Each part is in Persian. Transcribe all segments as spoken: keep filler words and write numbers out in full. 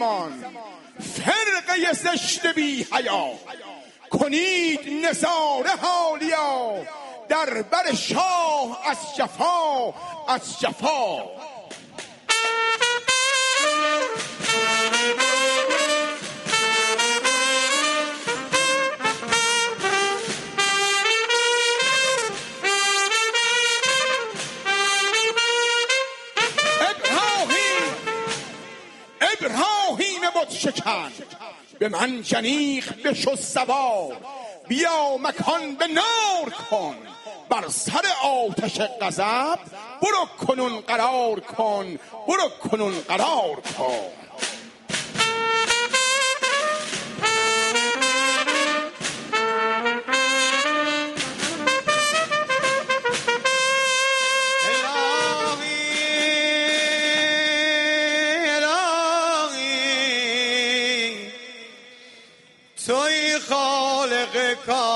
زمان فرقه زشت بی حیا، کنید نظاره حالیا در بر شاه از جفا از جفا. ابراهیم بت شکن به منجنیق بشو سوار، بیا مکان به نار کن بر سر آتش غضب، برو کنون قرار کن برو کنون قرار کن. توی خالق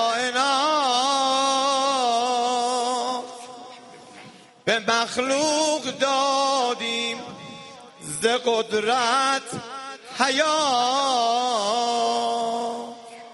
کائنات، به مخلوق دادیم ز قدرت حیات.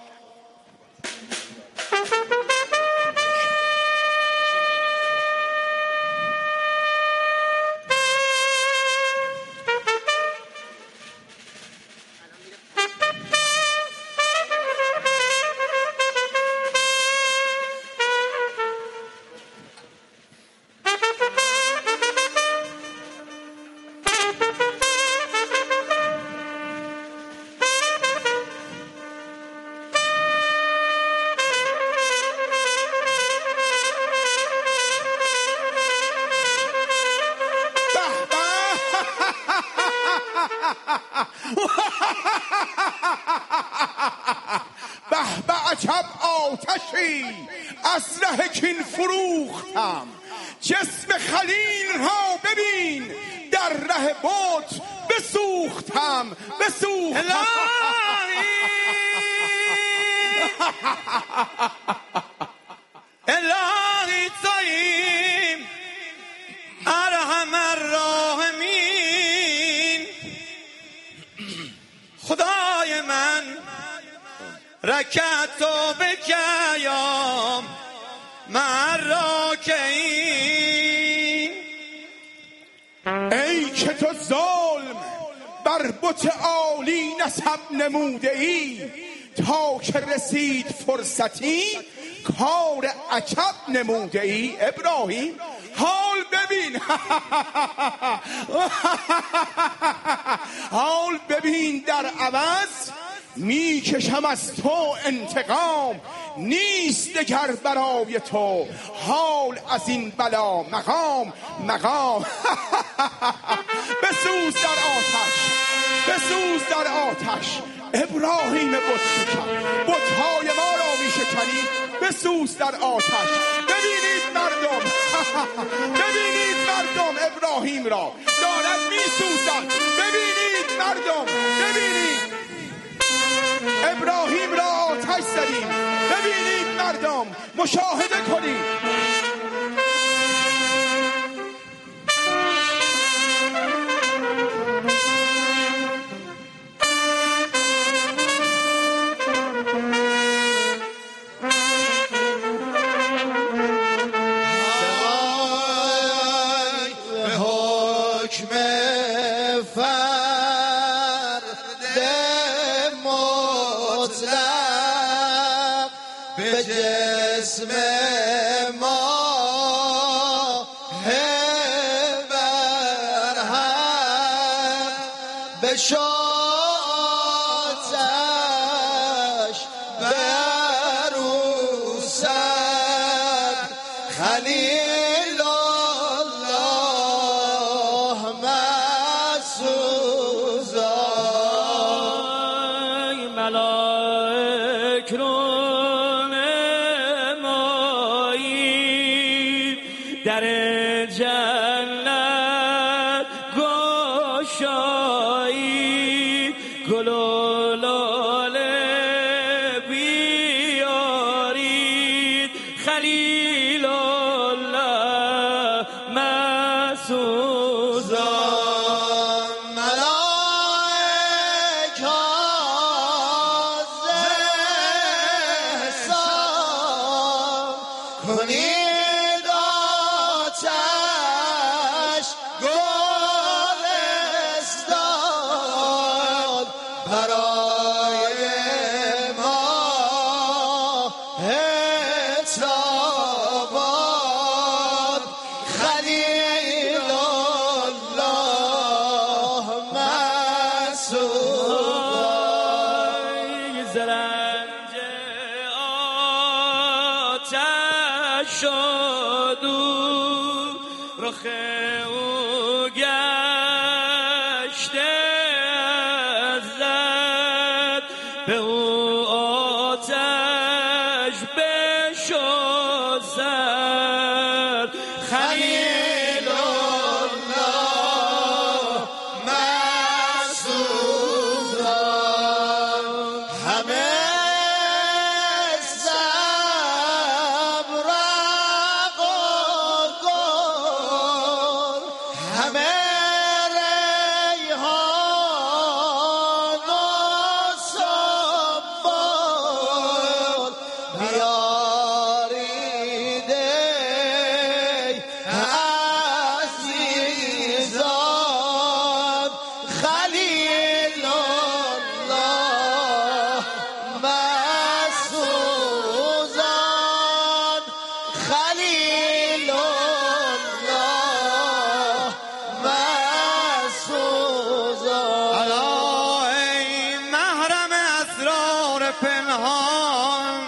به به عجب آتشی از ره کین فروختم، جسم خلیل را ببین در ره بت بسوختم بسوختم. الهی توییم ارحم الراحمین، خدای من رکعت و بکیام مع الراکعین. ای که تو ظلم بر بت عالی نسب نموده ای، تا که رسید فرصتی کار عجب نموده ای. ابراهیم حال ببین حال ببین در عوض میکشم از تو انتقام، نیست دگر برای تو حال از این بلا مقام مقام. بسوز در آتش بسوز در آتش ابراهیم بت شکن، بت‌های ما را میشکنی بسوز در آتش. ببینید مردم ببینید مردم ابراهیم را دارد میسوزد. ببینید مردم ببینید ابراهیم را آتش زدیم. ببینید مردم مشاهده کنید. به جسم ما برهم بشاتش بروسد خلیل الله مسوزای ملائک رو در جنت گشایی، گل و لاله بیارید خلیل الله مسوزان. ملائک کنید آتش گلستان برای ما اتاباد خلیل الله مسعود زرنج آتش شد و رخ او گشته از زد به او آتش بشد سر خلیل الله مسعود همه صبر و گل همه ریحان و سنبل بیارید ای عزیزان خلیل الله مسعودان خلیل الله مسعودان الا ای محرم اسرار پنهان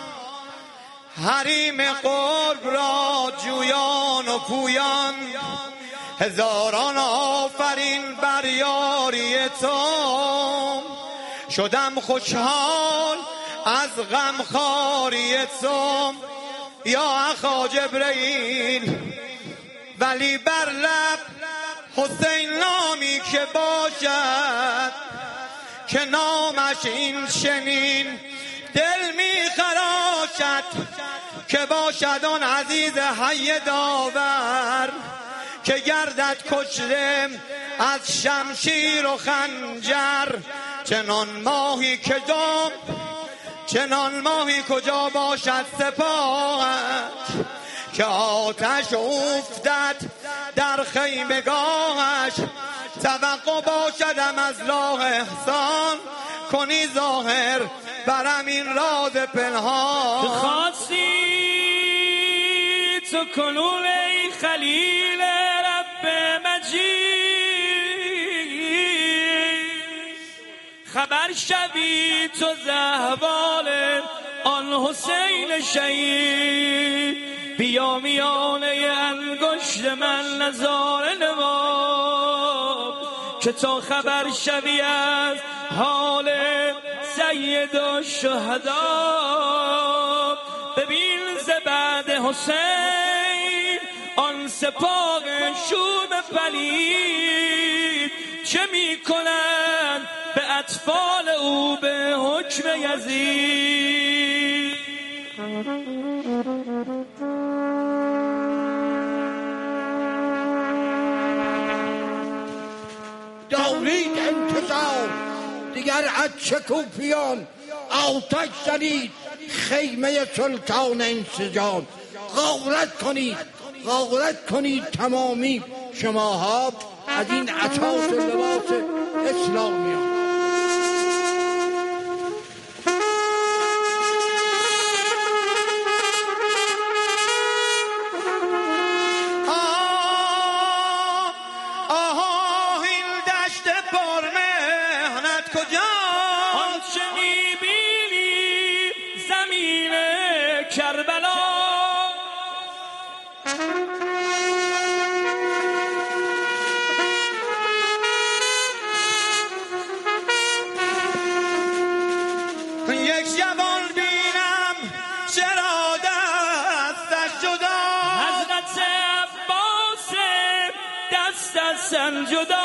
حریم قرب را جویان و پویان هزاران آفرین بر یاری تو شدم خوشحال از غمخواری تو یا اخا جبرئیل ولی بر لب حسین نامی که باشد که نامش این چنین دل می خراشد که باشد آن عزیز حی داور که گردد کشته از شمشیر و خنجر چنان ماهی که دام چنان ماهی کجا باشد سپاهت که آتش افتد در خیمگاهش توقع باشدم از راه احسان کنی ظاهر برم این راز پنهان خواستی تو کنون ای خلیل رب مجید خبر شوی تو ز احوال آن حسین شهید بیا میانه انگشت من نظاره نما که تا خبر شوی از حال سید الشهدا ببین ز بعد حسین آن سپاه شوم پلید چه میکنند به اطفال او به حکم یزید دارید انتظار دیگر از شکوفیان آتش زنید خیمه سلطان انسجام غارت کنید غارت کنید تمامی شماها از این اساس لباس اسلامیان آنچه میبینی زمین کربلا یک جوان بینم چرا دستش جدا حضرت عباس دست از سن جدا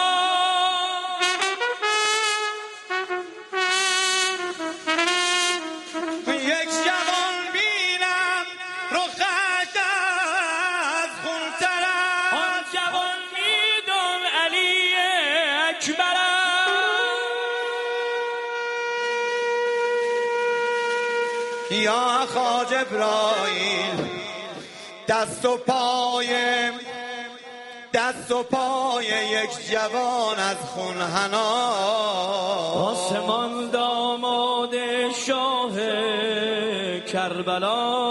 یا اخا جبرائیل دست و پای دست و پای یک جوان از خون حنا. آسمان داماد شاه کربلا.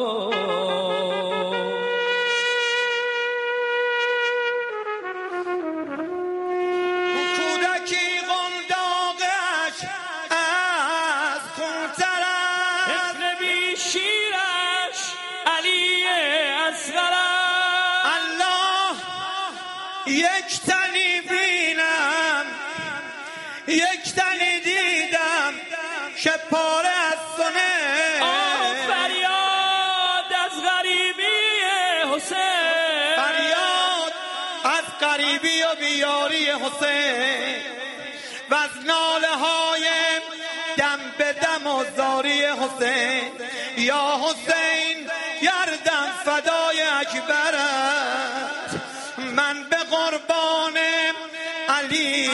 کودکی قنداقش از خون ترست، ابن بی شیرش علی اصغر. الله یک تنی بینم، یک تنی دیدم که پاره از سنه. آه فریاد از غریبی حسین، فریاد از غریبی و بیاری حسین و از ناله های دم به دم و زاری حسین. یا حسین گردم فدای اکبرت، من به قربان علی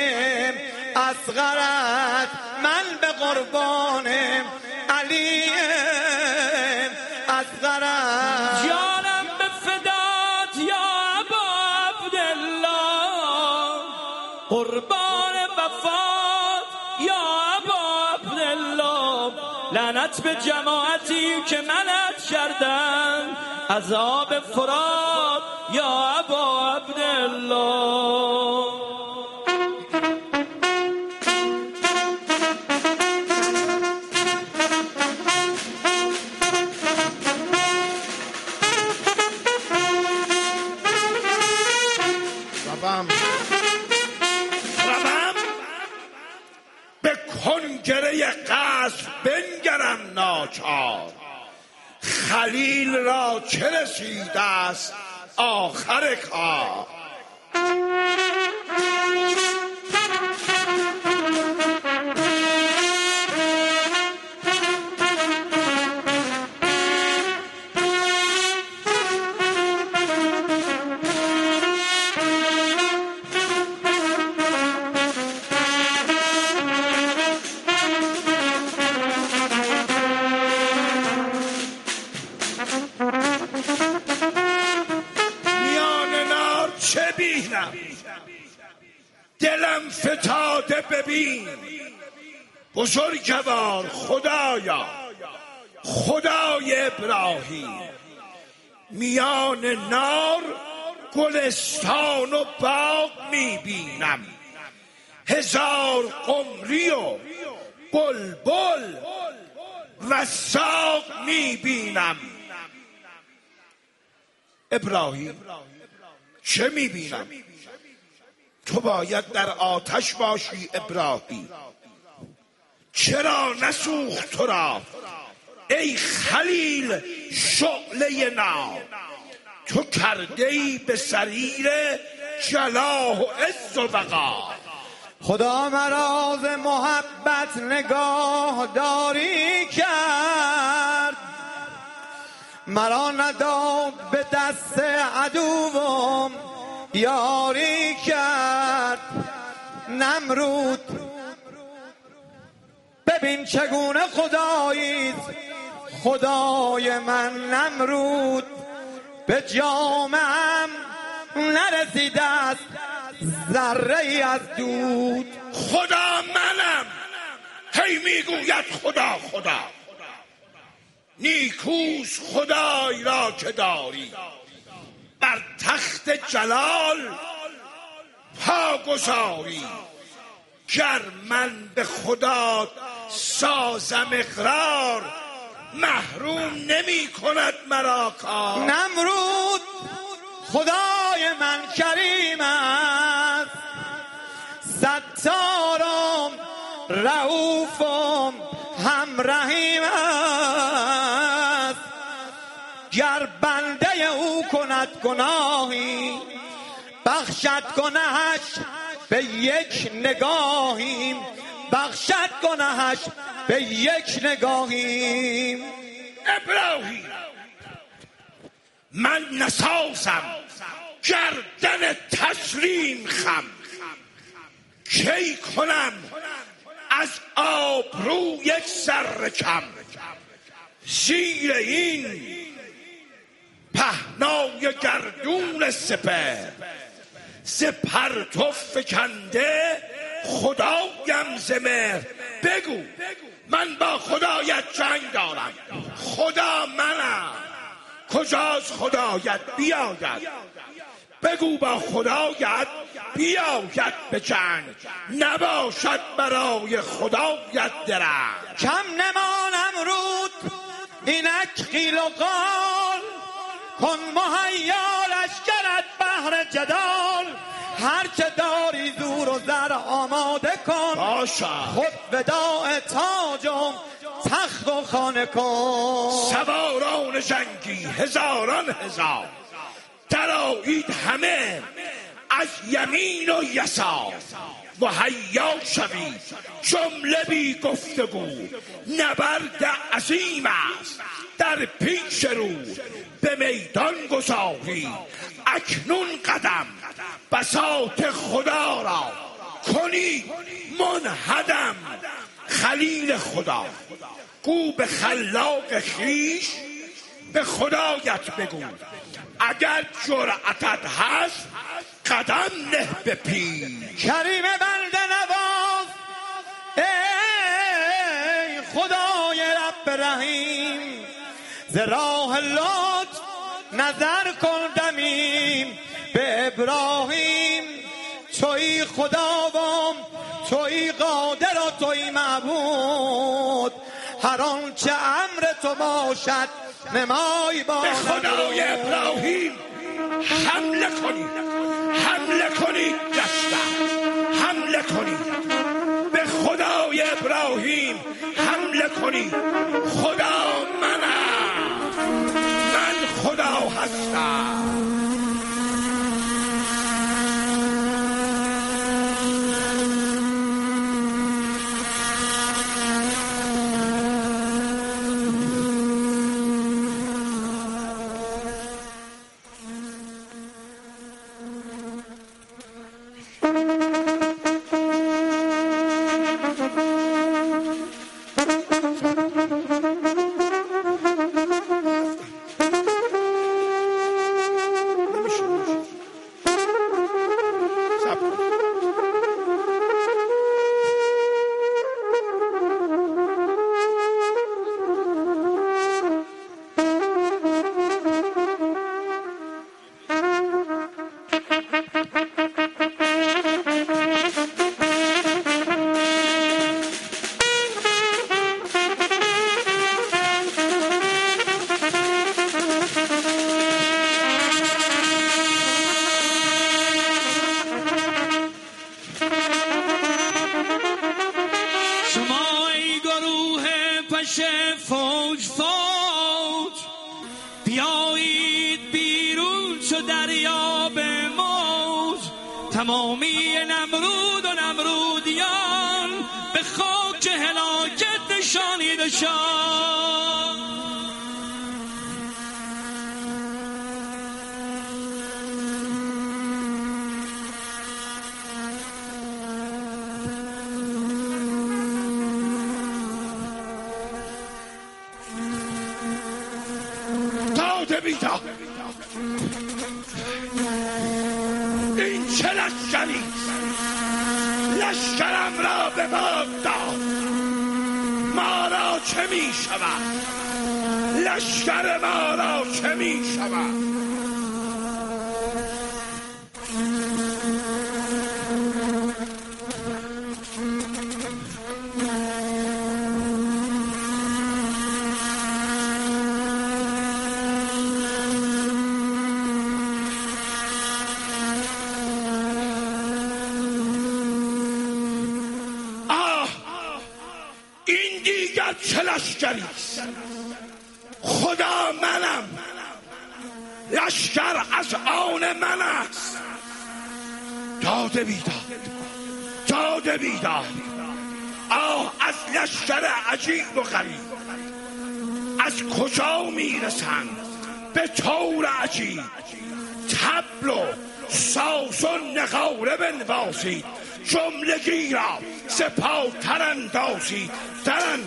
اصغرت، من به قربان علی اصغرت. جانم به فدات یا ابا عبدالله، قربان وفات یا ابا عبدالله. لعنت به جماعتی که منت کردن، عذاب فرات یا ابا عبدالله. روم روم به کنگره قصر بنگرم ناچار، خلیل را چه رسیده است آخر کار. چه بینم دلم فتاده، ببین بزرگوار خدایا، خدای ابراهیم. میان نار گلستان و باغ میبینم، هزار قمری و بلبل و ساق میبینم. ابراهیم چه میبینم؟ تو باید در آتش باشی ابراهیم. چرا نسوخت تو را ای خلیل شعله نار؟ تو کرده ای به سریر جلاه و عز و بقا. خدا مرا ز محبت نگاه داری کرد، مرا نداد به دست عدوم یاری کرد. نمرود ببین چگونه خداییست خدای من. نمرود به جامم نرسیده است ذره ای از دود. خدا منم، هی میگوید خدا خدا. نیکوس خدای را که داری، بر تخت جلال پا گذاری. گر من به خدا سازم اقرار، محروم نمی کند مرا کار. نمرود خدای من کریم است، ستارم رؤوفم هم رحیم است. گر بنده او کند گناهی، بخشد گناهش به یک نگاهیم. بخشد گناهش به یک نگاهیم. ابراهیم من نسازم گردن تسلیم خم، کی کنم از آبرو یک سر کم. زیر این نای گردون سپر ز پرتو فکنده خدایم ز مهر. بگو من با خدایت جنگ دارم، خدا منم، کجاست خدایت بیاید؟ بگو با خدایت بیاید به جنگ، نباشد برای خدایت درنگ. کم نمانم رود اینک قیل و قال، کن مهیا لشکرت بهر جدال. هر چه داری زور و زر آماده کن، باشد خود وداع تاجم تخت و خانه کن. سواران جنگی هزاران هزار درآیید همه از یمین و یسار. مهیا شوید جمله بی گفتگو، نبرد عظیم است در پیش رو. به میدان گذارید اکنون قدم، بساط خدا را کنی منهدم. خلیل خدا گو به خلاق خویش به خدایت بگو، اگر جرأتت هست قدم نه به پیش. کریم بنده نواز ای خدای رب رحیم، ز راه لطف نظر کن دمیم. به ابراهیم توی خداوام، توی قادر و توی معبود. هر آنچه امر تو باشد نمای با. به خدای ابراهیم حمله کنید، حمله کنید دستم، حمله کنید. به خدای ابراهیم حمله کنید. خدا منم، من خدا هستم. فوج فوج بیایید بیرون چو دریا به موج. تمامی نمرود و نمرودیان به خاک هلاکت نشانیدشان. بیدار این چه لشکری؟ لشکرم را به باد داد، ما را چه می شود؟ لشکر ما را چه می شود؟ چه لشکری؟ خدا منم، لشکر از آن من است. داده بیداد، داده بیداد. آه از لشکر عجیب و غریب از کجا میرسند به طور عجیب. طبل و ساز و نغاره بنوازید، جملگی را سپاه تراندازید. ترن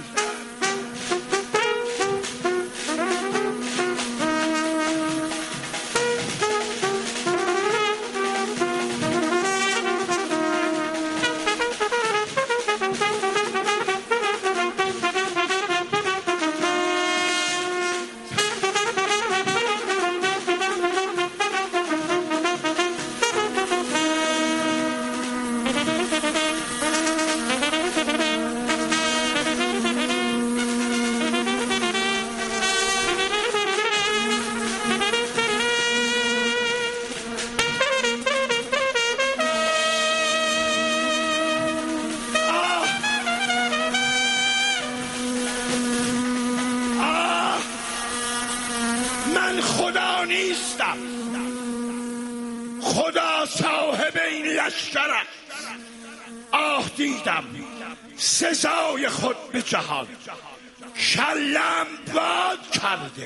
خدا نیستم، خدا صاحب این لشکر است. آه دیدم سزای خود به جهان، کلم باد کرده،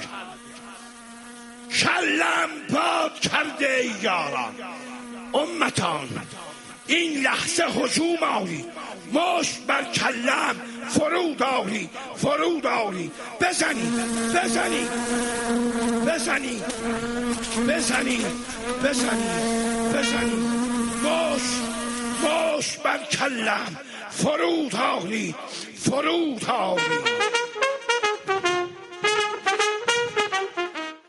کلم باد کرده ای یاران. امتان این لحظه هجوم آورید، مشت بر کلم فرود آورید، فرود آورید، بزنید بزنید بزنید بزنید بزنید بزنید، مشت مشت بر کلم فرود آورید، فرود آورید.